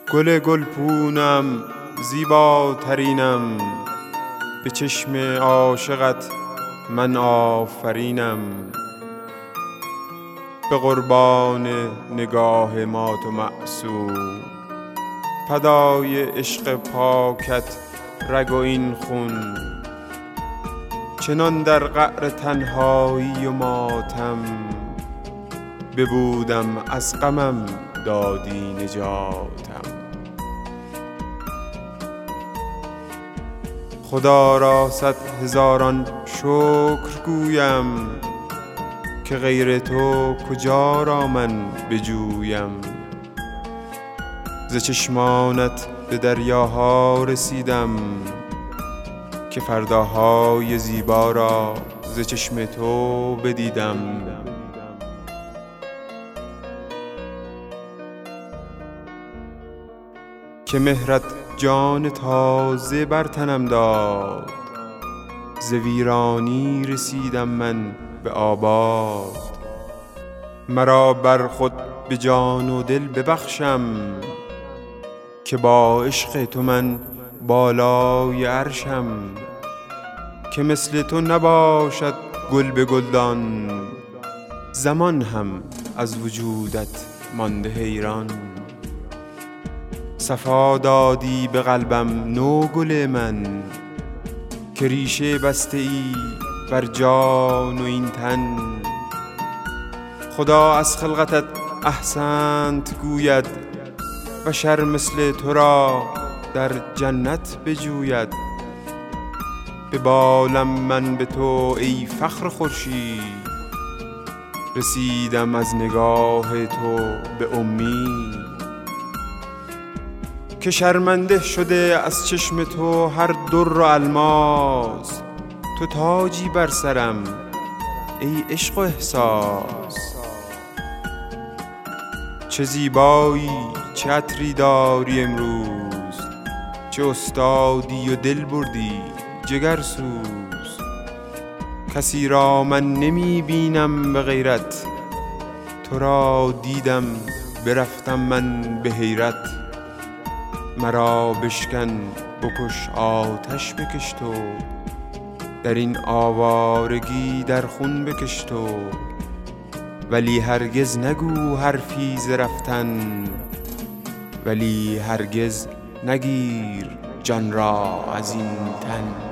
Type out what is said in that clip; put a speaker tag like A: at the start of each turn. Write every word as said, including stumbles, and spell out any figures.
A: گل گلپونم زیباترینم، به چشم عاشقت من آفرینم. به قربان نگاه مات و معصوم، فدای عشق پاکت رگ و این خون. چنان در قعر تنهایی و ماتم، ببودم از غمم دادی نجاتم. خدا را صد هزاران شکر گویم، که غیر تو کجا را من بجویم. ز چشمانت به دریاها رسیدم، که فرداهای زیبا را ز چشم تو بدیدم. که مهرت جان تازه بر تنم داد، ز ویرانی رسیدم من به آباد. مرا بر خود به جان و دل ببخشم، که با عشق تو من بالای عرشم. که مثل تو نباشد گل به گلدان، زمان هم از وجودت مانده حیران. صفا دادی به قلبم نو گل من، که ریشه بسته ای بر جان و این تن. خدا از خلقتت احسنت گوید، بشر مثل تو را در جنت بجوید. به بالم من به تو ای فخر خورشید، رسیدم از نگاه تو به امید. که شرمنده شده از چشم تو هر در و الماس، تو تاجی بر سرم ای عشق و احساس. چه زیبایی چه عطری داری امروز، چه استادی و دل بردی جگرسوز. کسی را من نمی بینم به غیرت، تو را دیدم برفتم من به حیرت. مرا بشکن بکش آتش بکش تو، در این آوارگی در خون بکش تو. ولی هرگز نگو حرفی ز رفتن، ولی هرگز نگیر جان را از این تن.